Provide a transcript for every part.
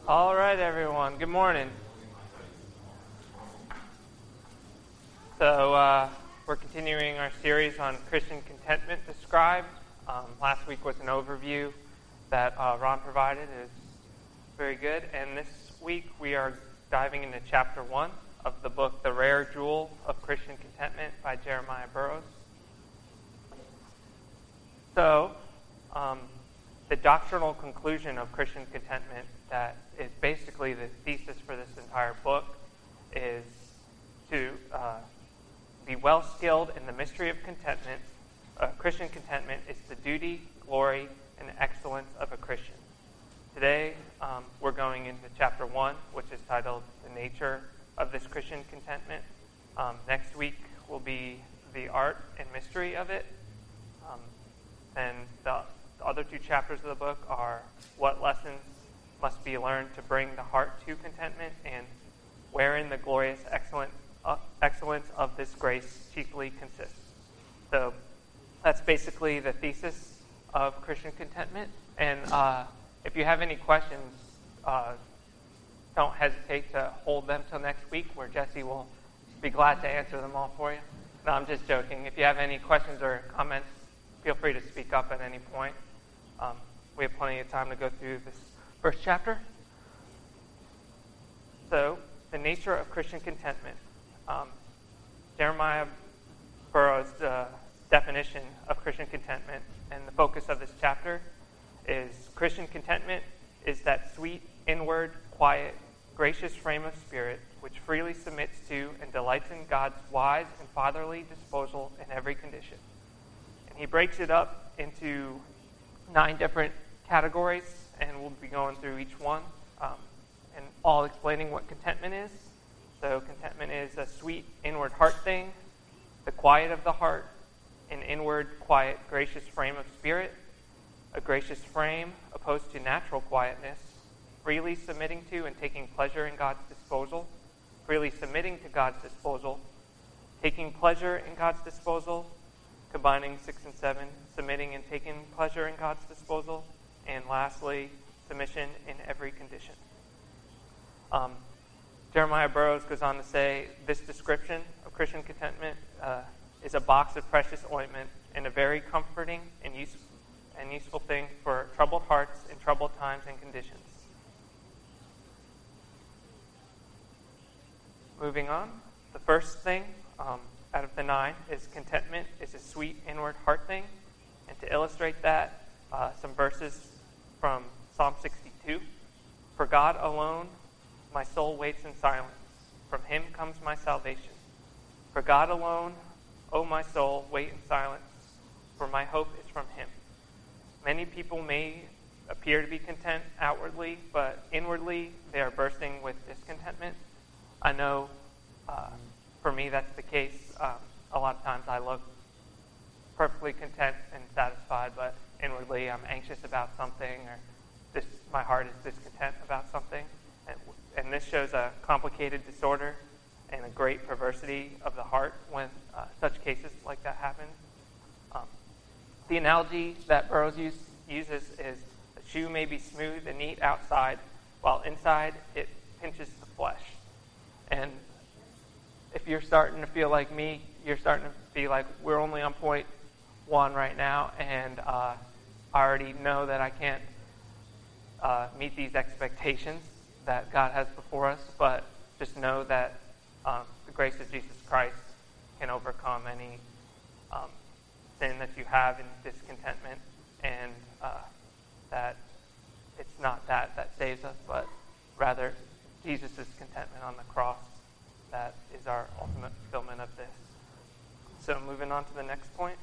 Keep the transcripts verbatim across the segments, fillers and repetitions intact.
All right, everyone. Good morning. So uh, we're continuing our series on Christian contentment described. Um, last week was an overview that uh, Ron provided. It was very good. And this week we are diving into chapter one of the book, The Rare Jewel of Christian Contentment by Jeremiah Burroughs. So, um, the doctrinal conclusion of Christian contentment that is basically the thesis for this entire book is to uh, be well skilled in the mystery of contentment. Uh, Christian contentment is the duty, glory, and excellence of a Christian. Today, um, we're going into chapter one, which is titled The Nature of this Christian Contentment. Um, next week will be the art and mystery of it. Um, and the The other two chapters of the book are what lessons must be learned to bring the heart to contentment and wherein the glorious excellent, uh, excellence of this grace chiefly consists. So that's basically the thesis of Christian contentment. And uh, if you have any questions, uh, don't hesitate to hold them till next week where Jesse will be glad to answer them all for you. No, I'm just joking. If you have any questions or comments, feel free to speak up at any point. Um, we have plenty of time to go through this first chapter. So, the nature of Christian contentment. Um, Jeremiah Burroughs' uh, definition of Christian contentment and the focus of this chapter is Christian contentment is that sweet, inward, quiet, gracious frame of spirit which freely submits to and delights in God's wise and fatherly disposal in every condition. And he breaks it up into nine different categories, and we'll be going through each one um, and all explaining what contentment is. So contentment is a sweet inward heart thing, the quiet of the heart, an inward, quiet, gracious frame of spirit, a gracious frame opposed to natural quietness, freely submitting to and taking pleasure in God's disposal, freely submitting to God's disposal, taking pleasure in God's disposal, combining six and seven, submitting and taking pleasure in God's disposal, and lastly, submission in every condition. Um, Jeremiah Burroughs goes on to say, this description of Christian contentment uh, is a box of precious ointment and a very comforting and, use, and useful thing for troubled hearts in troubled times and conditions. Moving on, the first thing um, out of the nine is contentment is a sweet inward heart thing. And to illustrate that, uh, some verses from Psalm sixty-two. For God alone my soul waits in silence. From him comes my salvation. For God alone, O my soul, wait in silence, for my hope is from him. Many people may appear to be content outwardly, but inwardly they are bursting with discontentment. I know uh, for me that's the case. Um, a lot of times I look perfectly content and satisfied, but inwardly I'm anxious about something, or this, my heart is discontent about something. And, and this shows a complicated disorder and a great perversity of the heart when uh, such cases like that happen. Um, the analogy that Burroughs use, uses is a shoe may be smooth and neat outside, while inside it pinches the flesh. And if you're starting to feel like me, you're starting to feel like we're only on point one right now, and uh, I already know that I can't uh, meet these expectations that God has before us, but just know that um, the grace of Jesus Christ can overcome any um, sin that you have in discontentment, and uh, that it's not that that saves us, but rather Jesus' contentment on the cross that is our ultimate fulfillment of this. So moving on to the next point.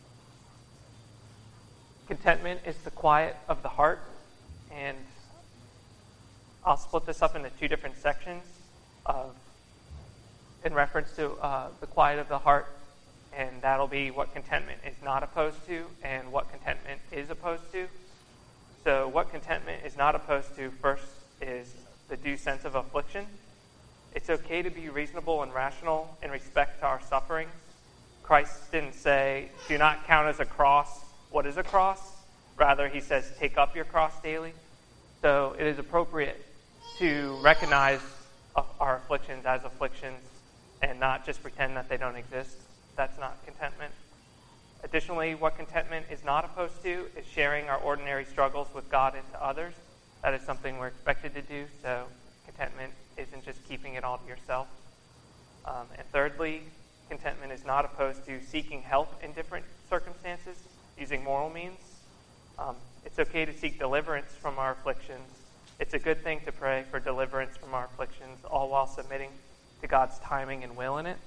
Contentment is the quiet of the heart, and I'll split this up into two different sections of, in reference to uh, the quiet of the heart, and that'll be what contentment is not opposed to and what contentment is opposed to. So what contentment is not opposed to first is the due sense of affliction. It's okay to be reasonable and rational in respect to our sufferings. Christ didn't say, do not count as a cross what is a cross. Rather, he says, take up your cross daily. So it is appropriate to recognize our afflictions as afflictions and not just pretend that they don't exist. That's not contentment. Additionally, what contentment is not opposed to is sharing our ordinary struggles with God and to others. That is something we're expected to do, so contentment isn't just keeping it all to yourself. Um, and thirdly, contentment is not opposed to seeking help in different circumstances using moral means. Um, it's okay to seek deliverance from our afflictions. It's a good thing to pray for deliverance from our afflictions, all while submitting to God's timing and will in it.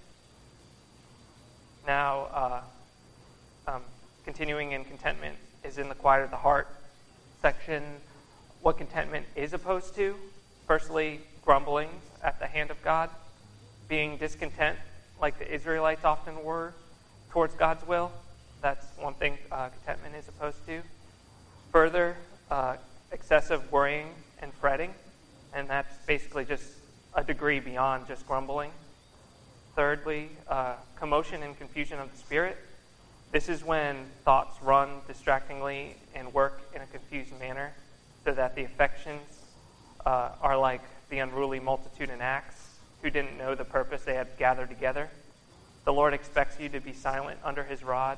Now, uh, um, continuing in contentment is in the quiet of the heart section. What contentment is opposed to? Firstly, grumbling at the hand of God, being discontent like the Israelites often were towards God's will. That's one thing uh, contentment is opposed to. Further, uh, excessive worrying and fretting, and that's basically just a degree beyond just grumbling. Thirdly, uh, commotion and confusion of the spirit. This is when thoughts run distractingly and work in a confused manner, so that the affections uh, are like the unruly multitude in Acts, who didn't know the purpose they had gathered together. The Lord expects you to be silent under his rod.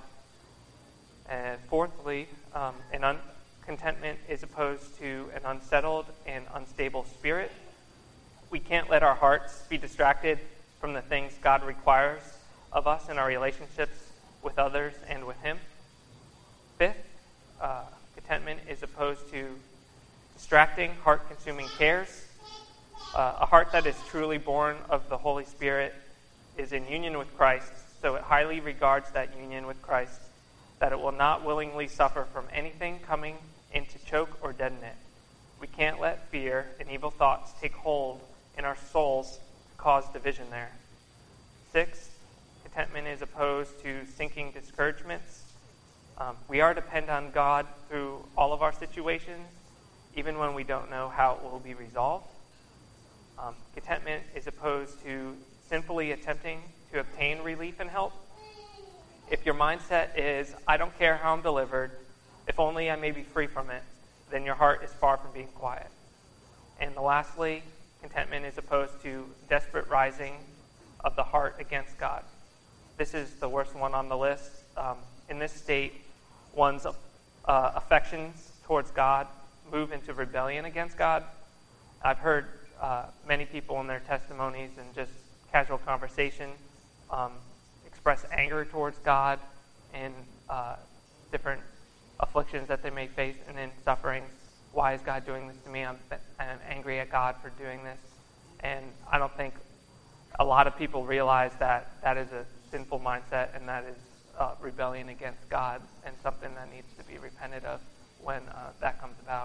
And fourthly, um, an un- contentment is opposed to an unsettled and unstable spirit. We can't let our hearts be distracted from the things God requires of us in our relationships with others and with him. Fifth, uh, contentment is opposed to distracting, heart-consuming cares. Uh, a heart that is truly born of the Holy Spirit is in union with Christ, so it highly regards that union with Christ, that it will not willingly suffer from anything coming in to choke or deaden it. We can't let fear and evil thoughts take hold in our souls to cause division there. Sixth, contentment is opposed to sinking discouragements. Um, we are dependent on God through all of our situations, even when we don't know how it will be resolved. Um, contentment is opposed to sinfully attempting to obtain relief and help. If your mindset is, I don't care how I'm delivered, if only I may be free from it, then your heart is far from being quiet. And lastly, contentment is opposed to desperate rising of the heart against God. This is the worst one on the list. Um, in this state, one's uh, affections towards God move into rebellion against God. I've heard uh, many people in their testimonies and just casual conversation um, express anger towards God and uh, different afflictions that they may face and in sufferings. Why is God doing this to me? I'm, I'm angry at God for doing this. And I don't think a lot of people realize that that is a sinful mindset and that is uh, rebellion against God and something that needs to be repented of when uh, that comes about.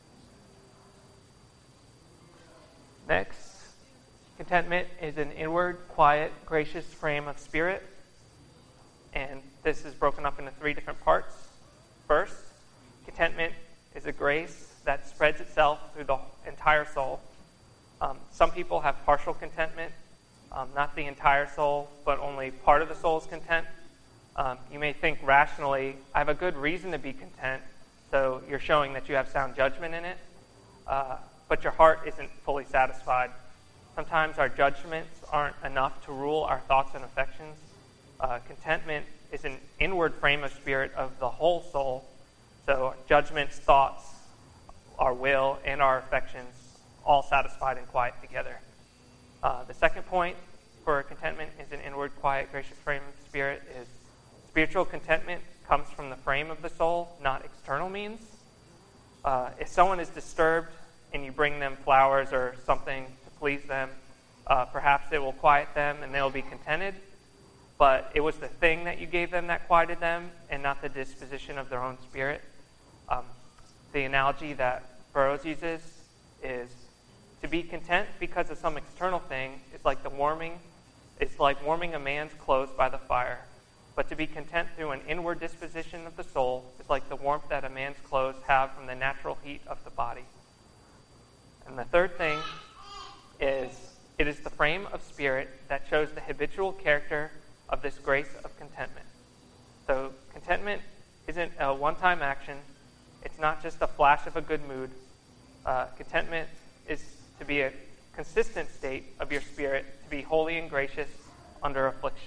Next, contentment is an inward, quiet, gracious frame of spirit. And this is broken up into three different parts. First, contentment is a grace that spreads itself through the entire soul. Um, some people have partial contentment, um, not the entire soul, but only part of the soul is content. Um, you may think rationally, I have a good reason to be content, so you're showing that you have sound judgment in it, uh, but your heart isn't fully satisfied. Sometimes our judgments aren't enough to rule our thoughts and affections. Uh, contentment is an inward frame of spirit of the whole soul, so judgments, thoughts, our will, and our affections all satisfied and quiet together. Uh, the second point for contentment is an inward, quiet, gracious frame of spirit is spiritual contentment comes from the frame of the soul, not external means. Uh, if someone is disturbed and you bring them flowers or something to please them, uh, perhaps it will quiet them and they'll be contented. But it was the thing that you gave them that quieted them and not the disposition of their own spirit. Um, the analogy that Burroughs uses is to be content because of some external thing is like the warming, it's like warming a man's clothes by the fire. But to be content through an inward disposition of the soul is like the warmth that a man's clothes have from the natural heat of the body. And the third thing is it is the frame of spirit that shows the habitual character of this grace of contentment. So contentment isn't a one-time action. It's not just a flash of a good mood. Uh, contentment is to be a consistent state of your spirit, to be holy and gracious under affliction.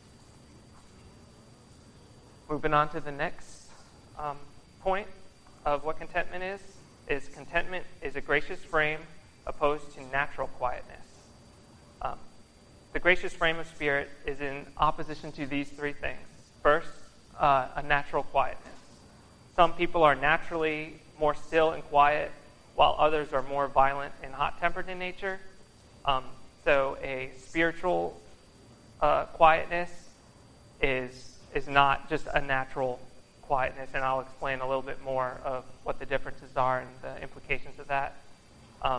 Moving on to the next um, point of what contentment is, is contentment is a gracious frame opposed to natural quietness. Um, the gracious frame of spirit is in opposition to these three things. First, uh, a natural quietness. Some people are naturally more still and quiet, while others are more violent and hot-tempered in nature. Um, so a spiritual uh, quietness is is not just a natural quietness, and I'll explain a little bit more of what the differences are and the implications of that. Um,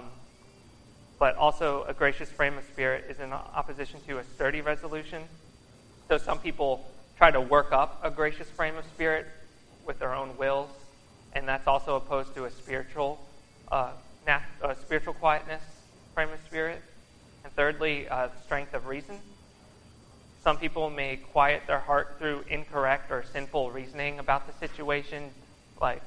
but also a gracious frame of spirit is in opposition to a sturdy resolution. So some people try to work up a gracious frame of spirit with their own wills, and that's also opposed to a spiritual uh, nat- uh, spiritual quietness frame of spirit. And thirdly, uh, the strength of reason. Some people may quiet their heart through incorrect or sinful reasoning about the situation, like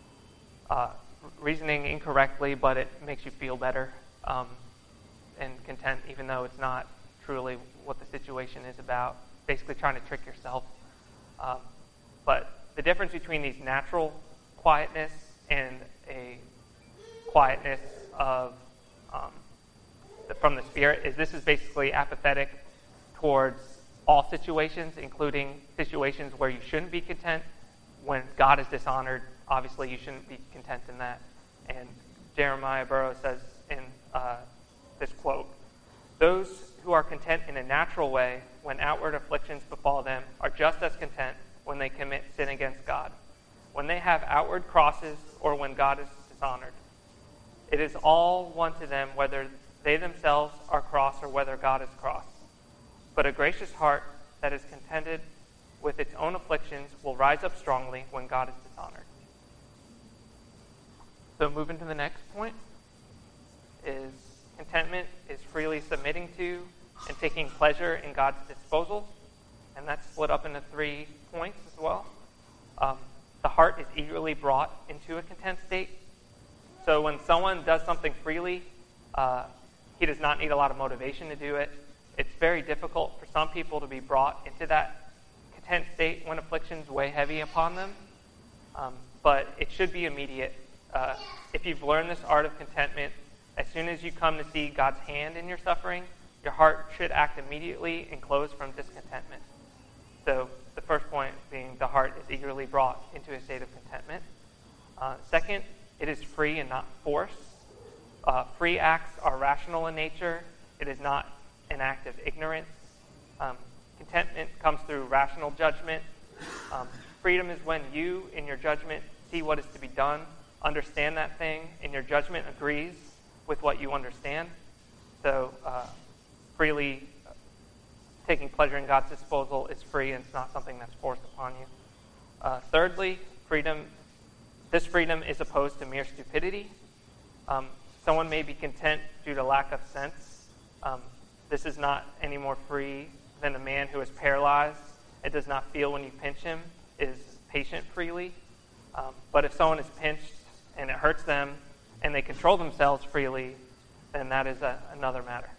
uh, reasoning incorrectly, but it makes you feel better um, and content, even though it's not truly what the situation is about. Basically trying to trick yourself. Um, but the difference between these natural quietness and a quietness of um, the, from the Spirit is this is basically apathetic towards all situations, including situations where you shouldn't be content. When God is dishonored, obviously you shouldn't be content in that. And Jeremiah Burroughs says in uh, this quote, "Those who are content in a natural way when outward afflictions befall them are just as content when they commit sin against God, when they have outward crosses or when God is dishonored. It is all one to them whether they themselves are cross or whether God is cross. But a gracious heart that is contented with its own afflictions will rise up strongly when God is dishonored." So moving to the next point is contentment is freely submitting to and taking pleasure in God's disposal. And that's split up into three points as well. Um, the heart is eagerly brought into a content state. So when someone does something freely, uh, he does not need a lot of motivation to do it. It's very difficult for some people to be brought into that content state when afflictions weigh heavy upon them. Um, but it should be immediate. Uh, if you've learned this art of contentment, as soon as you come to see God's hand in your suffering, your heart should act immediately and close from discontentment. So the first point being the heart is eagerly brought into a state of contentment. Uh, second, it is free and not forced. Uh, free acts are rational in nature. It is not an act of ignorance. Um, contentment comes through rational judgment. Um, freedom is when you, in your judgment, see what is to be done, understand that thing, and your judgment agrees with what you understand. So uh, freely taking pleasure in God's disposal is free, and it's not something that's forced upon you. Uh, thirdly, freedom. This freedom is opposed to mere stupidity. Um, someone may be content due to lack of sense. Um, This is not any more free than a man who is paralyzed and does not feel when you pinch him is patient freely. Um, but if someone is pinched and it hurts them and they control themselves freely, then that is a, another matter.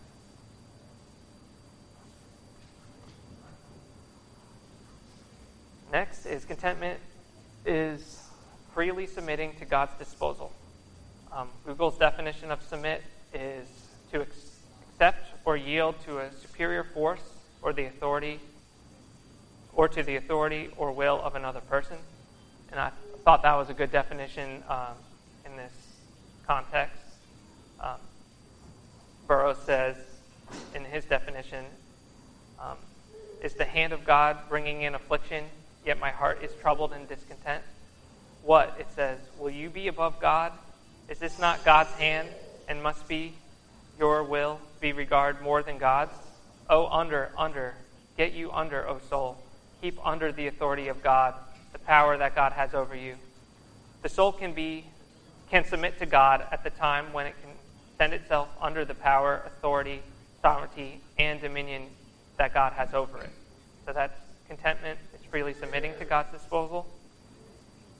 Next is contentment is freely submitting to God's disposal. Um, Google's definition of submit is to accept accept or yield to a superior force or the authority or to the authority or will of another person. And I thought that was a good definition um, in this context. Um, Burroughs says in his definition, um, is the hand of God bringing in affliction, yet my heart is troubled and discontent? What? It says, will you be above God? Is this not God's hand and must be your will be regarded more than God's? Oh, under, under, get you under, O soul. Keep under the authority of God, the power that God has over you. The soul can be, can submit to God at the time when it can send itself under the power, authority, sovereignty, and dominion that God has over it. So that's contentment. It's freely submitting to God's disposal.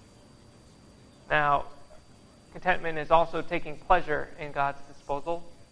Now, contentment is also taking pleasure in God's disposal.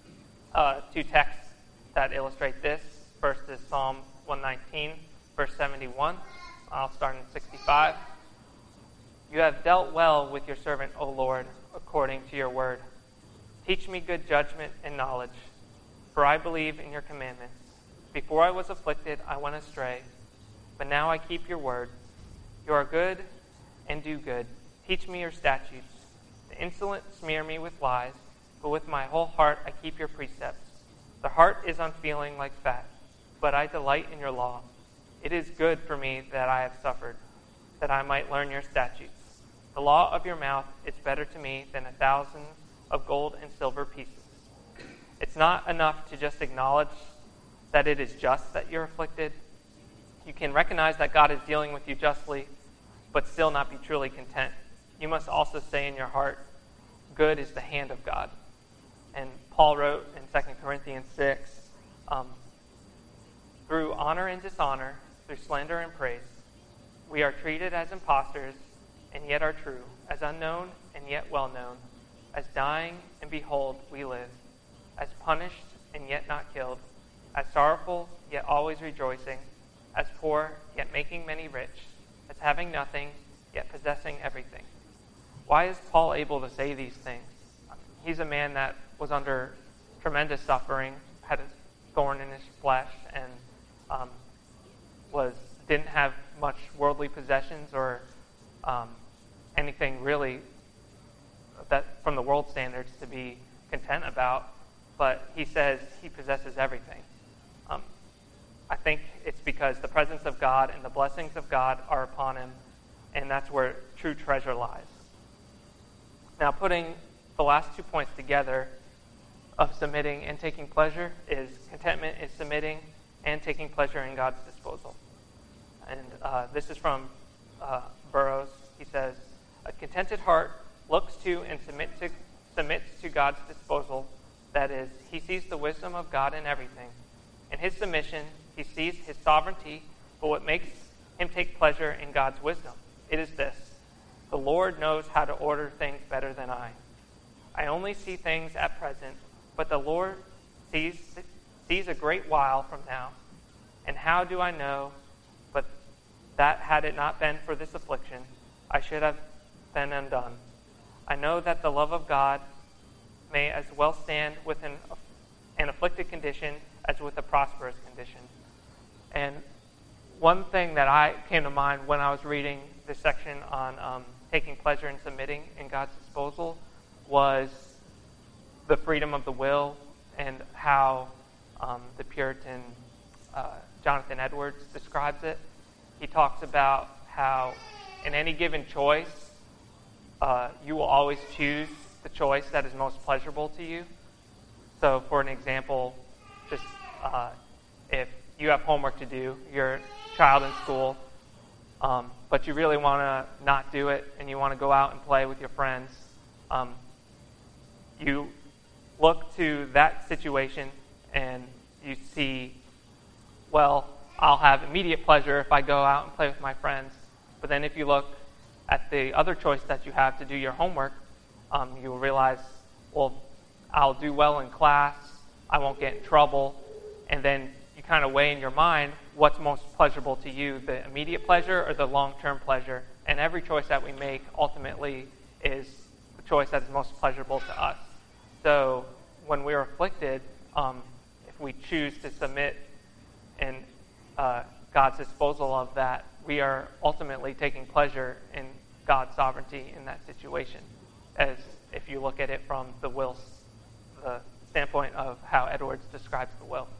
uh, two texts that illustrate this. First is Psalm one nineteen, verse seventy-one. I'll start in sixty-five. You have dealt well with your servant, O Lord, according to your word. Teach me good judgment and knowledge, for I believe in your commandments. Before I was afflicted, I went astray, but now I keep your word. You are good and do good. Teach me your statutes. The insolent smear me with lies, but with my whole heart I keep your precepts. The heart is unfeeling like fat, but I delight in your law. It is good for me that I have suffered, that I might learn your statutes. The law of your mouth is better to me than a thousand of gold and silver pieces. It's not enough to just acknowledge that it is just that you're afflicted. You can recognize that God is dealing with you justly, but still not be truly content. You must also say in your heart, good is the hand of God. And Paul wrote in Second Corinthians six, um, through honor and dishonor, through slander and praise, we are treated as impostors and yet are true, as unknown and yet well known, as dying and behold we live, as punished and yet not killed, as sorrowful yet always rejoicing, as poor yet making many rich, as having nothing yet possessing everything. Why is Paul able to say these things? He's a man that was under tremendous suffering, had a thorn in his flesh, and um, was didn't have much worldly possessions or um, anything really that from the world standards to be content about. But he says he possesses everything. Um, I think it's because the presence of God and the blessings of God are upon him, and that's where true treasure lies. Now, putting the last two points together of submitting and taking pleasure is contentment is submitting and taking pleasure in God's disposal. And uh, this is from uh, Burroughs. He says, a contented heart looks to and submit to, submits to God's disposal. That is, he sees the wisdom of God in everything. In his submission, he sees his sovereignty, but what makes him take pleasure in God's wisdom? It is this: the Lord knows how to order things better than I. I only see things at present, but the Lord sees sees a great while from now. And how do I know but that had it not been for this affliction, I should have been undone? I know that the love of God may as well stand with an, an afflicted condition as with a prosperous condition. And one thing that I came to mind when I was reading this section on um, taking pleasure in submitting in God's disposal was the freedom of the will, and how um, the Puritan uh, Jonathan Edwards describes it. He talks about how in any given choice, uh, you will always choose the choice that is most pleasurable to you. So for an example, just uh, if you have homework to do, you're a child in school, um, but you really want to not do it and you want to go out and play with your friends, um, you look to that situation and you see, well, I'll have immediate pleasure if I go out and play with my friends. But then if you look at the other choice that you have to do your homework, um, you'll realize, well, I'll do well in class, I won't get in trouble, and then you kind of weigh in your mind what's most pleasurable to you, the immediate pleasure or the long-term pleasure. And every choice that we make ultimately is the choice that is most pleasurable to us. So when we're afflicted, um, if we choose to submit in uh, God's disposal of that, we are ultimately taking pleasure in God's sovereignty in that situation, as if you look at it from the will, the standpoint of how Edwards describes the will.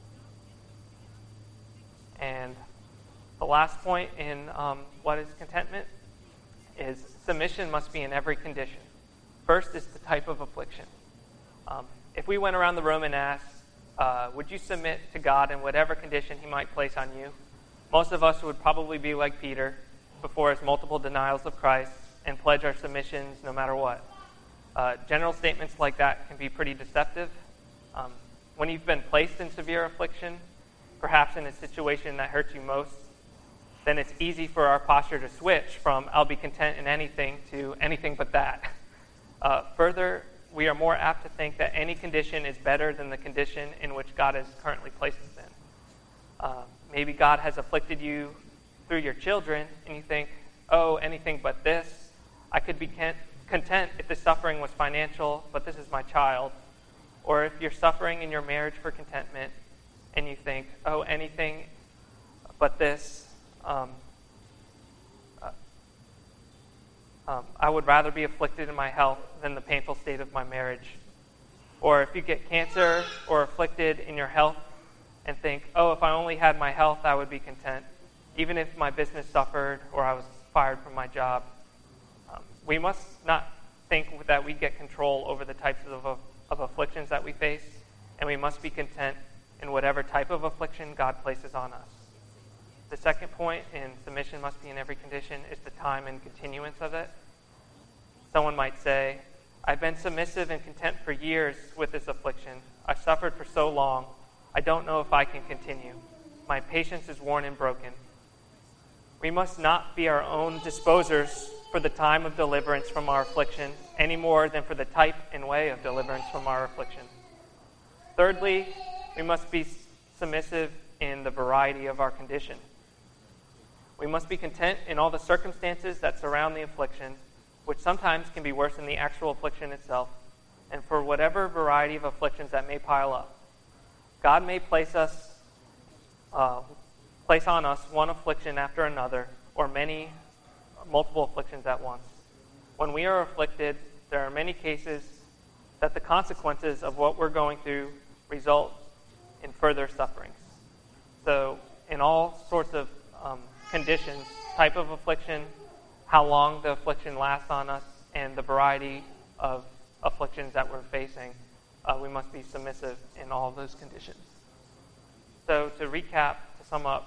And the last point in um, what is contentment is submission must be in every condition. First is the type of affliction. Um, if we went around the room and asked, uh, would you submit to God in whatever condition he might place on you? Most of us would probably be like Peter before his multiple denials of Christ and pledge our submissions no matter what. Uh, general statements like that can be pretty deceptive. Um, when you've been placed in severe affliction, perhaps in a situation that hurts you most, then it's easy for our posture to switch from I'll be content in anything to anything but that. Uh, further, we are more apt to think that any condition is better than the condition in which God has currently placed us in. Uh, maybe God has afflicted you through your children, and you think, oh, anything but this. I could be content if the suffering was financial, but this is my child. Or if you're suffering in your marriage for contentment, and you think, oh, anything but this. Um, uh, um, I would rather be afflicted in my health than the painful state of my marriage. Or if you get cancer or afflicted in your health and think, oh, if I only had my health, I would be content, even if my business suffered or I was fired from my job. Um, we must not think that we get control over the types of, of, of afflictions that we face, and we must be content in whatever type of affliction God places on us. The second point in submission must be in every condition is the time and continuance of it. Someone might say, I've been submissive and content for years with this affliction. I've suffered for so long. I don't know if I can continue. My patience is worn and broken. We must not be our own disposers for the time of deliverance from our affliction any more than for the type and way of deliverance from our affliction. Thirdly, we must be submissive in the variety of our condition. We must be content in all the circumstances that surround the affliction, which sometimes can be worse than the actual affliction itself, and for whatever variety of afflictions that may pile up. God may place us, uh, place on us one affliction after another, or many, multiple afflictions at once. When we are afflicted, there are many cases that the consequences of what we're going through result in further sufferings. So, in all sorts of um, conditions, type of affliction, how long the affliction lasts on us, and the variety of afflictions that we're facing, uh, we must be submissive in all of those conditions. So to recap, to sum up,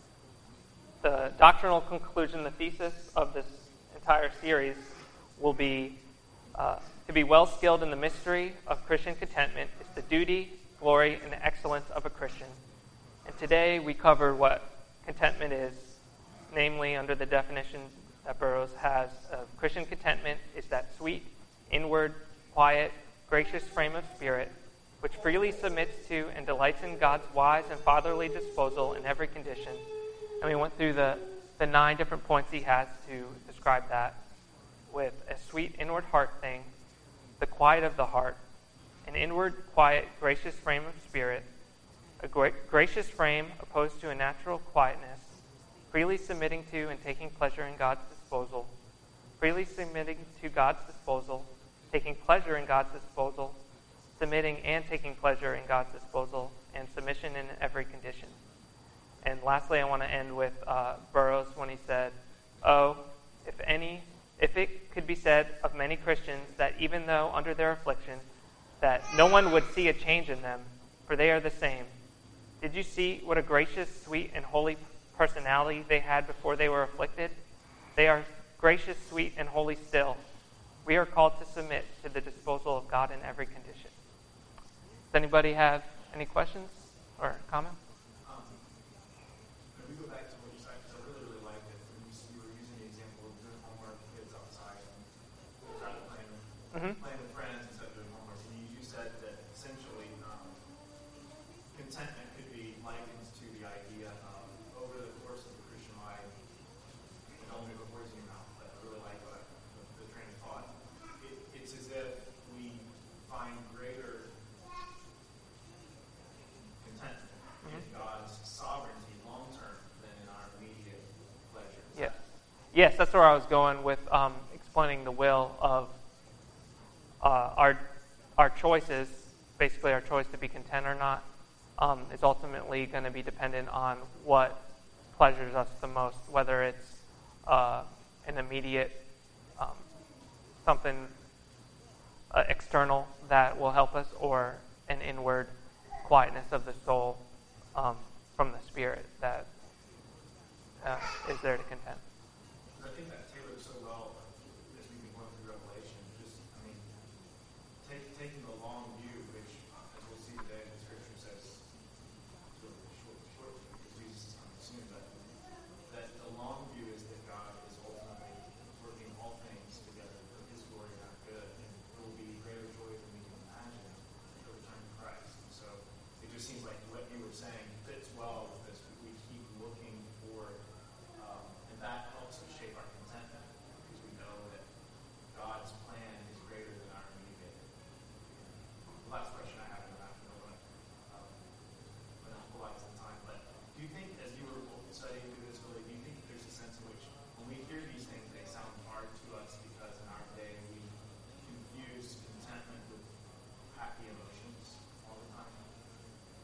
the doctrinal conclusion, the thesis of this entire series will be uh, to be well skilled in the mystery of Christian contentment is the duty, glory, and excellence of a Christian. And today we cover what contentment is, namely under the definition that Burroughs has of Christian contentment is that sweet, inward, quiet, gracious frame of spirit which freely submits to and delights in God's wise and fatherly disposal in every condition. And we went through the, the nine different points he has to describe that, with a sweet inward heart thing, the quiet of the heart, an inward, quiet, gracious frame of spirit, a gra- gracious frame opposed to a natural quietness, freely submitting to and taking pleasure in God's disposal, freely submitting to God's disposal, taking pleasure in God's disposal, submitting and taking pleasure in God's disposal, and submission in every condition. And lastly, I want to end with uh, Burroughs when he said, "Oh, if any, if it could be said of many Christians that even though under their affliction, that no one would see a change in them, for they are the same. Did you see what a gracious, sweet, and holy personality they had before they were afflicted? They are gracious, sweet, and holy still. We are called to submit to the disposal of God in every condition." Does anybody have any questions or comments? Um, if we go back to what you said, because I really, really liked it, when you, you were using the example of doing homework with kids outside and trying to play with, Mm-hmm. playing with friends instead of doing homework. And you, you said that essentially um, contentment could be likened to the idea of over the course of the Christian life, and don't make a words in your mouth, but I really like what, the, the train of thought. It, it's as if we find greater contentment in God's sovereignty long-term than in our immediate pleasure. Yes. Yes, that's where I was going with um, explaining the will of uh, our our choices, basically our choice to be content or not, um, is ultimately going to be dependent on what pleasures us the most, whether it's uh, an immediate, um, something uh, external that will help us, or an inward quietness of the soul um, from the Spirit that uh, is there to content. I think that tailored so well as we've been going through Revelation. Just, I mean, take, taking the long view, which, uh, as we'll see today, the Scripture says, it's really short, short because Jesus is coming soon, but that the long view is that God is ultimately working all things together for His glory and our good, and there will be greater joy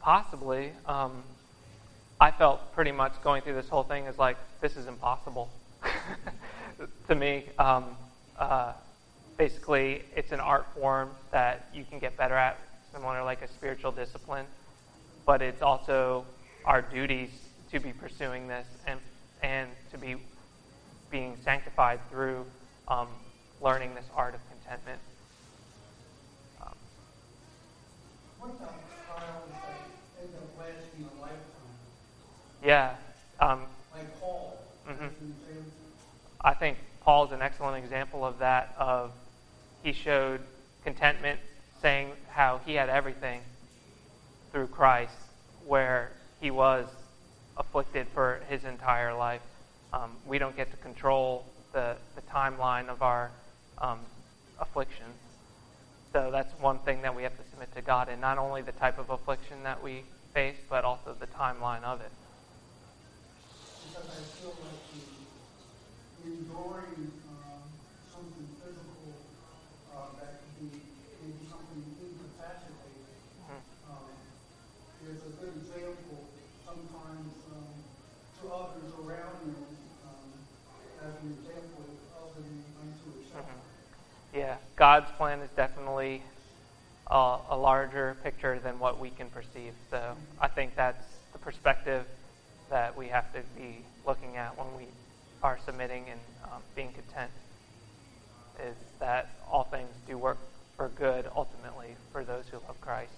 possibly. Um, I felt pretty much going through this whole thing as like, this is impossible to me. Um, uh, basically, it's an art form that you can get better at, similar like a spiritual discipline, but it's also our duties to be pursuing this and and to be being sanctified through um, learning this art of contentment. Um, What about trials that end up lasting a lifetime? yeah. Um, Like Paul, mhm. as an example. I think Paul's an excellent example of that. Of he showed contentment, saying how he had everything through Christ, where he was afflicted for his entire life. Um, we don't get to control the, the timeline of our um, afflictions. So that's one thing that we have to submit to God, and not only the type of affliction that we face, but also the timeline of it. Because I feel like the enduring um, something physical uh, that could be maybe something incapacitating. Mm-hmm. Um, is a good example sometimes um, to others around you um, as an example of them unto itself. Mm-hmm. Yeah, God's plan is definitely uh, a larger picture than what we can perceive. So I think that's the perspective that we have to be looking at when we are submitting and um, being content, is that all things do work for good ultimately for those who love Christ.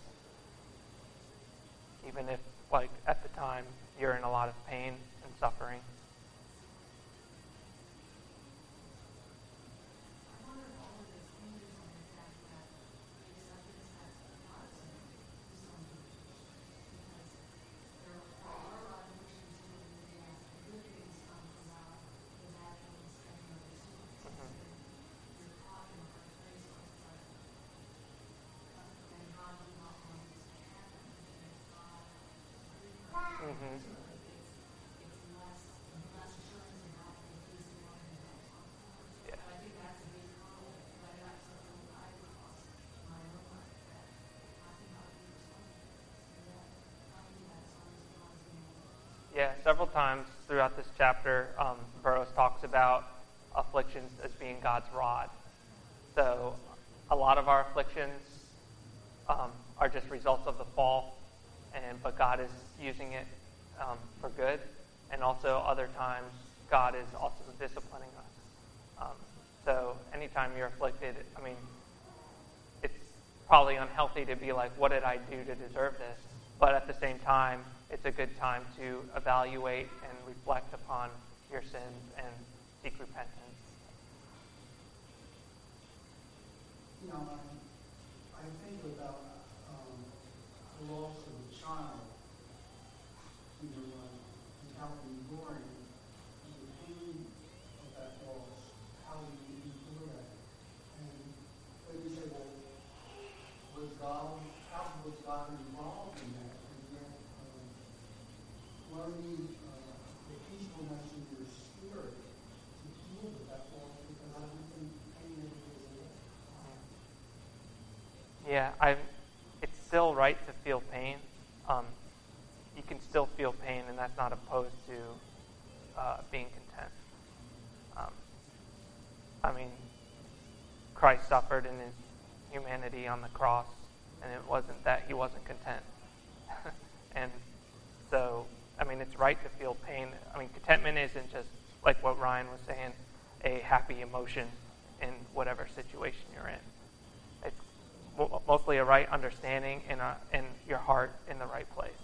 Even if, like, at the time, you're in a lot of pain and suffering. Mm-hmm. Yeah. Yeah, several times throughout this chapter, um, Burroughs talks about afflictions as being God's rod. So a lot of our afflictions um, are just results of the fall, and but God is using it um, for good. And also other times, God is also disciplining us. Um, so anytime you're afflicted, I mean, it's probably unhealthy to be like, what did I do to deserve this? But at the same time, it's a good time to evaluate and reflect upon your sins and seek repentance. You know, I, I think about um, the loss of a child, you know, uh, and how enduring the pain of that loss, how we endure that. And then you say, well, was God, how was God involved in that? And yet, um, learning uh, the peacefulness in your spirit to deal with that loss, because I don't think pain ever goes away. Yeah, I. It's still right to feel pain. Um, you can still feel pain, and that's not opposed to uh, being content. Um, I mean, Christ suffered in his humanity on the cross, and it wasn't that he wasn't content. And so, I mean, it's right to feel pain. I mean, contentment isn't just, like what Ryan was saying, a happy emotion in whatever situation you're in. It's mostly a right understanding and a, and your heart in the right place.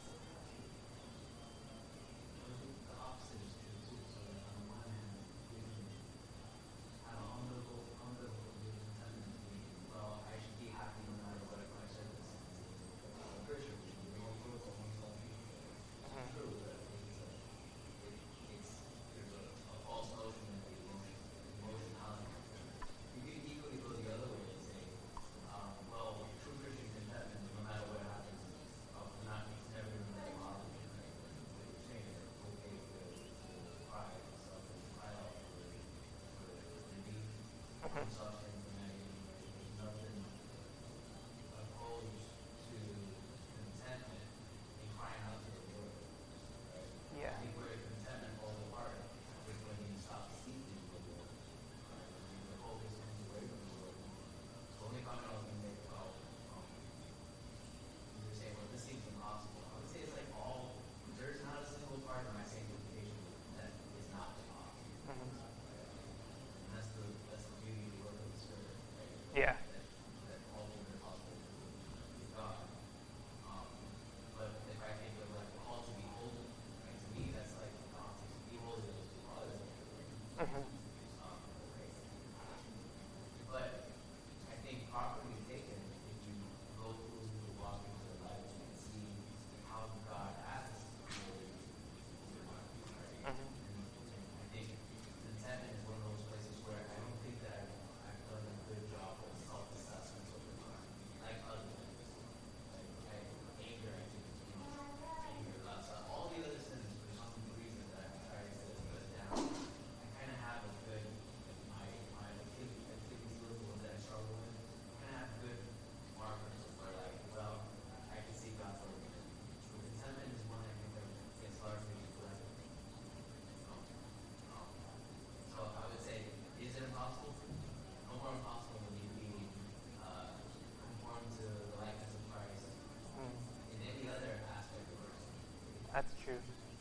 That's true.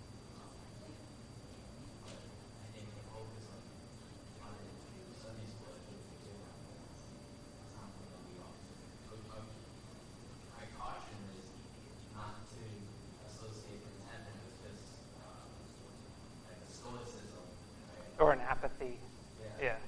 Or an apathy. Yeah.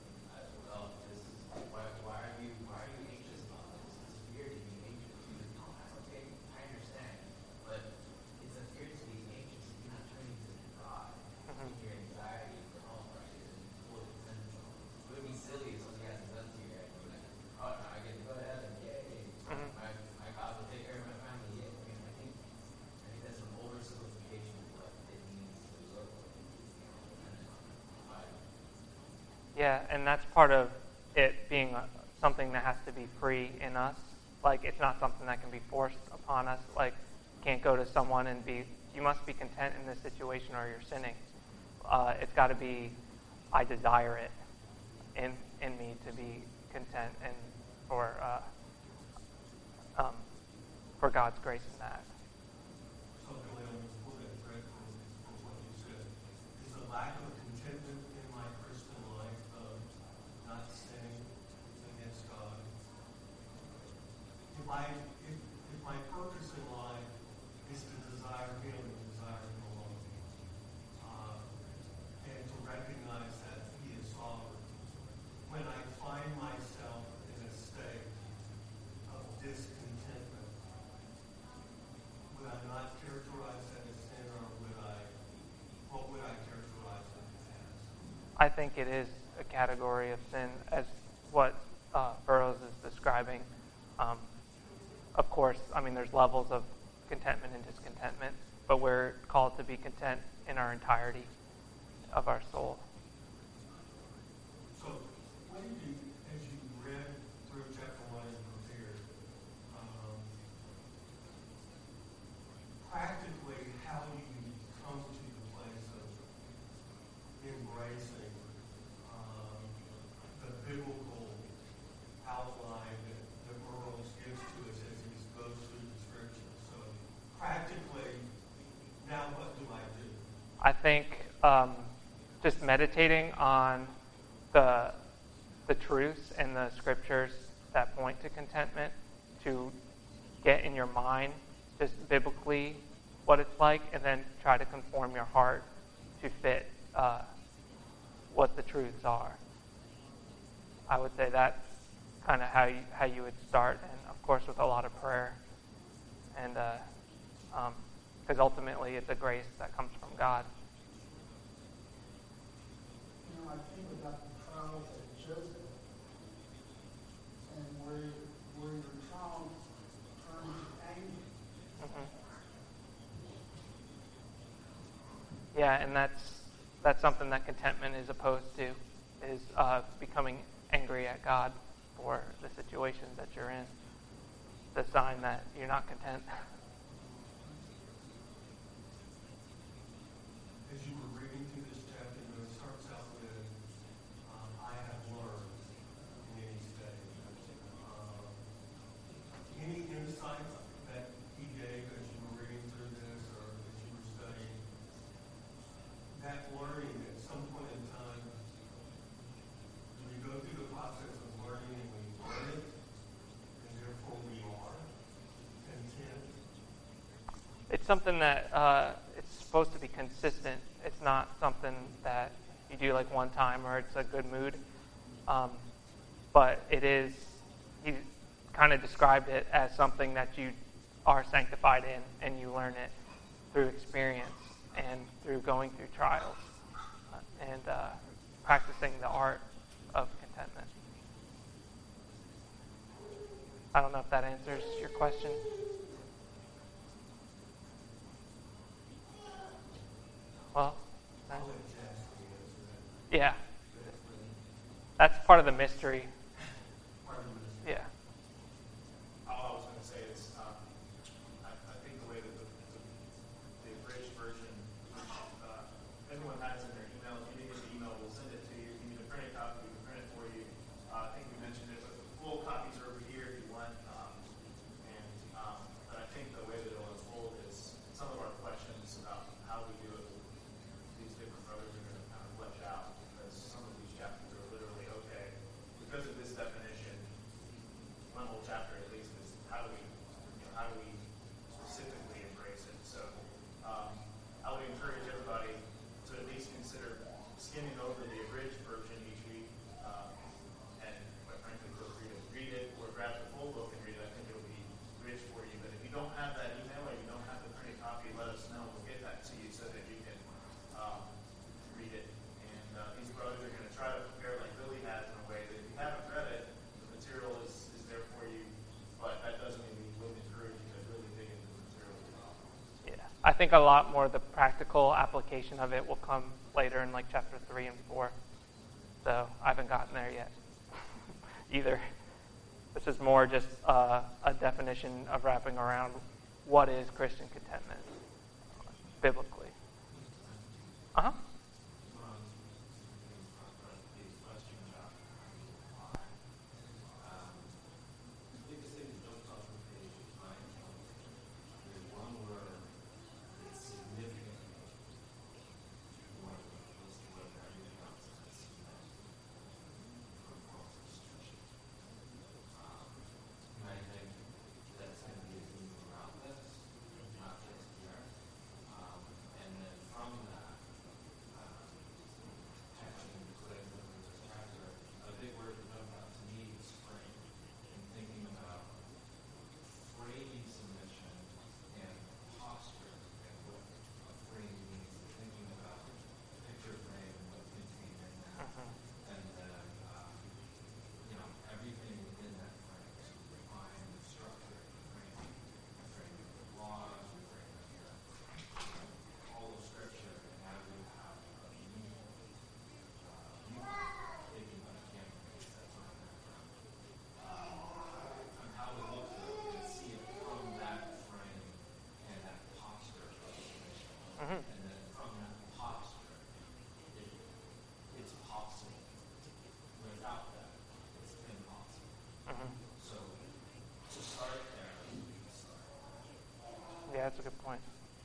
Yeah, and that's part of it being a, something that has to be free in us. Like, it's not something that can be forced upon us. Like, you can't go to someone and be, you must be content in this situation or you're sinning. Uh, it's got to be, I desire it in in me to be content and for uh, um, for God's grace in that. Something I almost put in thread from what you said is a lack of contentment in my Christian life of not sinning against God. If I if, if my purpose in life is to desire Him and desire Him alone, uh, and to recognize that He is sovereign, when I find myself in a state of discontentment, would I not characterize that as sin, or would I, what would I characterize it as? I think it is a category of sin, as what uh, Burroughs is describing. Um, of course, I mean, there's levels of contentment and discontentment, but we're called to be content in our entirety of our soul. So, what did you, as you read through chapter one and prepared, um, practically, how do you come to the place of embracing um, the biblical outline that, that Burroughs gives to us as he goes through the scriptures? So, practically, now what do I do? I think um, just meditating on the the truths and the scriptures that point to contentment, to get in your mind just biblically what it's like, and then try to conform your heart to fit uh, what the truths are. I would say that's kind of how you, how you would start, and of course with a lot of prayer, and because uh, um, ultimately it's a grace that comes from God. You know, I think about the trials of Joseph, and where where your trials turn to anger. Mm-hmm. Yeah, and that's that's something that contentment is opposed to, is uh, becoming angry at God for the situations that you're in. The sign that you're not content. As you were reading through this chapter, you know, it starts out with, um, I have learned in any stage. Um, any insight that he gave as you were reading through this or as you were studying, that learning at some point in time, we go through the process of learning and we learn it, and therefore we are content. It's something that uh, it's supposed to be consistent. It's not something that you do like one time or it's a good mood. Um, but it is, he kind of described it as something that you are sanctified in, and you learn it through experience and through going through trials uh, and uh, practicing the art of contentment. I don't know if that answers your question. Well, I'll let Jasper answer that. yeah, that's part of the mystery. Part of this. Yeah. All I was going to say is, um, I, I think the way that the, the, the abridged version, uh, everyone has in their email. If you didn't get the email, we'll send it to you. If you need a printed copy, we can print it for you. Uh, I think we mentioned it, but the full copies are over here if you want. Um, and um, but I think the way that it'll unfold is some of our questions brothers are going to kind of flesh out, because some of these chapters are literally, okay, because of this definition, one whole chapter at least is how do we, you know, how do we specifically embrace it? So um, I would encourage everybody to at least consider skimming over the abridged version each week, um, and quite frankly, feel free to read it or grab the full book and read it. I think it'll be rich for you. But if you don't have that email or you don't have the printed copy, let us know. We'll get that to you so that you can um, read it. And uh, these brothers are going to try to prepare like Billy has in a way that if you haven't read it, the material is, is there for you. But that doesn't mean we wouldn't encourage you to really dig into the material as well. Yeah, I think a lot more of the practical application of it will come later in like chapter three and four. So I haven't gotten there yet either. This is more just uh, a definition of wrapping around what is Christian contentment biblically. Uh-huh. Yeah, that's a good point.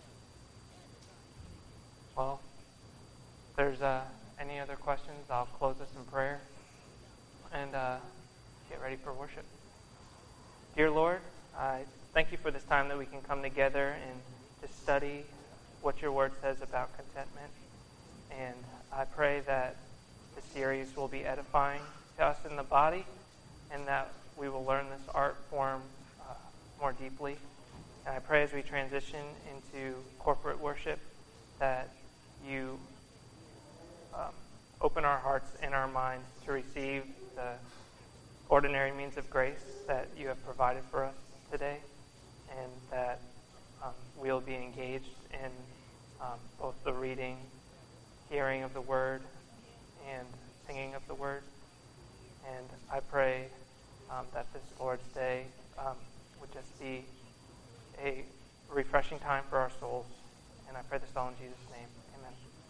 Well, if there's uh, any other questions, I'll close this in prayer and uh, get ready for worship. Dear Lord, I thank you for this time that we can come together and to study what your word says about contentment. And I pray that the series will be edifying to us in the body and that we will learn this art form uh, more deeply. And I pray as we transition into corporate worship that you um, open our hearts and our minds to receive the ordinary means of grace that you have provided for us today, and that um, we'll be engaged in um, both the reading, hearing of the word, and singing of the word. And I pray um, that this Lord's Day um, would just be a refreshing time for our souls. And I pray this all in Jesus' name. Amen.